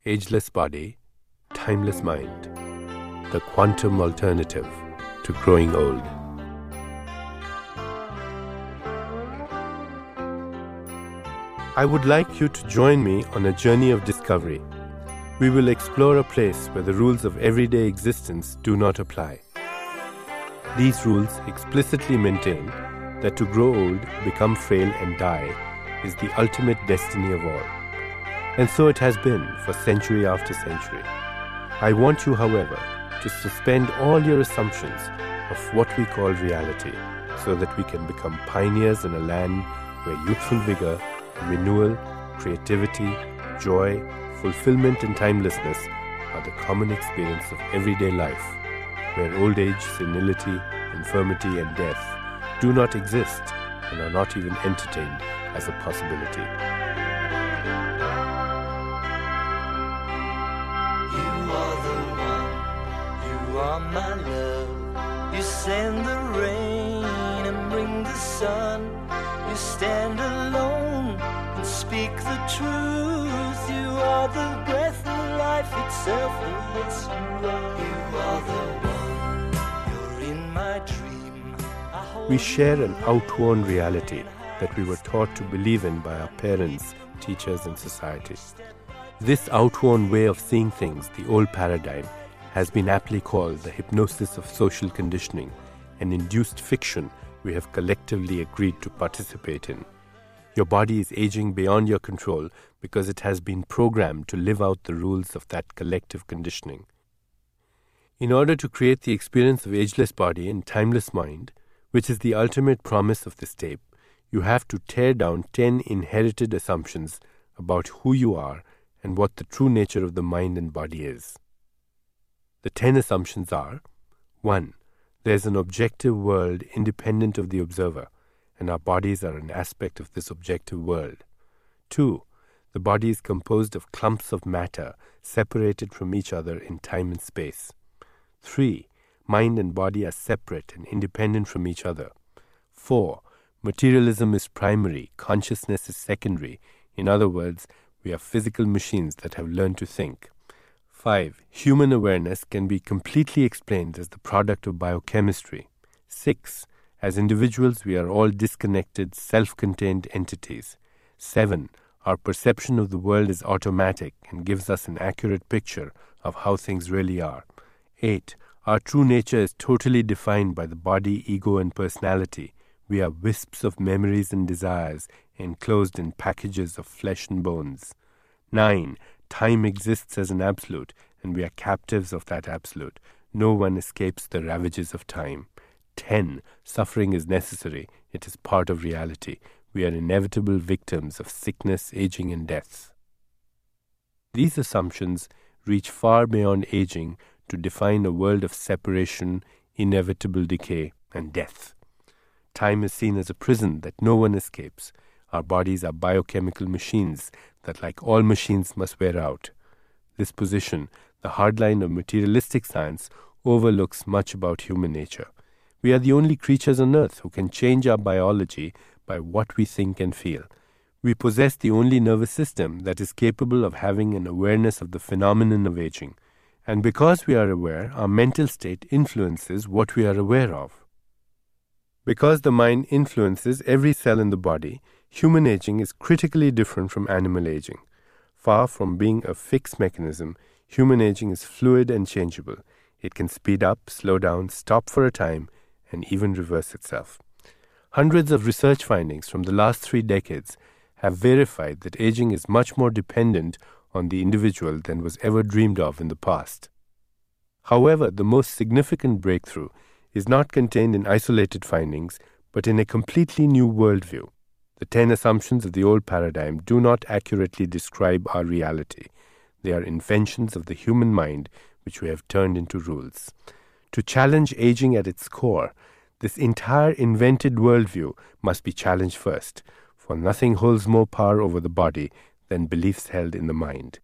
Ageless body, timeless mind. The quantum alternative to growing old. I would like you to join me on a journey of discovery. We will explore a place where the rules of everyday existence do not apply. These rules explicitly maintain that to grow old, become frail and die is the ultimate destiny of all. And so it has been for century after century. I want you, however, to suspend all your assumptions of what we call reality so that we can become pioneers in a land where youthful vigor, renewal, creativity, joy, fulfillment and timelessness are the common experience of everyday life, where old age, senility, infirmity and death do not exist and are not even entertained as a possibility. You are the one, you are my love. You send the rain and bring the sun. You stand alone and speak the truth. You are the breath of life itself. Oh, yes, you are the one. You're in my dream. We share an outworn reality that we were taught to believe in by our parents, teachers, and society. This outworn way of seeing things, the old paradigm, has been aptly called the hypnosis of social conditioning, an induced fiction we have collectively agreed to participate in. Your body is aging beyond your control because it has been programmed to live out the rules of that collective conditioning. In order to create the experience of ageless body and timeless mind, which is the ultimate promise of this tape, you have to tear down 10 inherited assumptions about who you are and what the true nature of the mind and body is. The 10 assumptions are: 1. There is an objective world independent of the observer, and our bodies are an aspect of this objective world. 2. The body is composed of clumps of matter separated from each other in time and space. 3. Mind and body are separate and independent from each other. 4. Materialism is primary, consciousness is secondary. In other words, we are physical machines that have learned to think. 5. Human awareness can be completely explained as the product of biochemistry. 6. As individuals, we are all disconnected, self-contained entities. 7. Our perception of the world is automatic and gives us an accurate picture of how things really are. 8. Our true nature is totally defined by the body, ego, and personality. We are wisps of memories and desires enclosed in packages of flesh and bones. 9. Time exists as an absolute, and we are captives of that absolute. No one escapes the ravages of time. 10. Suffering is necessary. It is part of reality. We are inevitable victims of sickness, aging, and death. These assumptions reach far beyond aging to define a world of separation, inevitable decay, and death. Time is seen as a prison that no one escapes. Our bodies are biochemical machines that, like all machines, must wear out. This position, the hardline of materialistic science, overlooks much about human nature. We are the only creatures on earth who can change our biology by what we think and feel. We possess the only nervous system that is capable of having an awareness of the phenomenon of aging. And because we are aware, our mental state influences what we are aware of. Because the mind influences every cell in the body, human aging is critically different from animal aging. Far from being a fixed mechanism, human aging is fluid and changeable. It can speed up, slow down, stop for a time, and even reverse itself. Hundreds of research findings from the last 3 decades have verified that aging is much more dependent on the individual than was ever dreamed of in the past. However, the most significant breakthrough is not contained in isolated findings, but in a completely new worldview. The 10 assumptions of the old paradigm do not accurately describe our reality. They are inventions of the human mind which we have turned into rules. To challenge aging at its core, this entire invented worldview must be challenged first, for nothing holds more power over the body than beliefs held in the mind.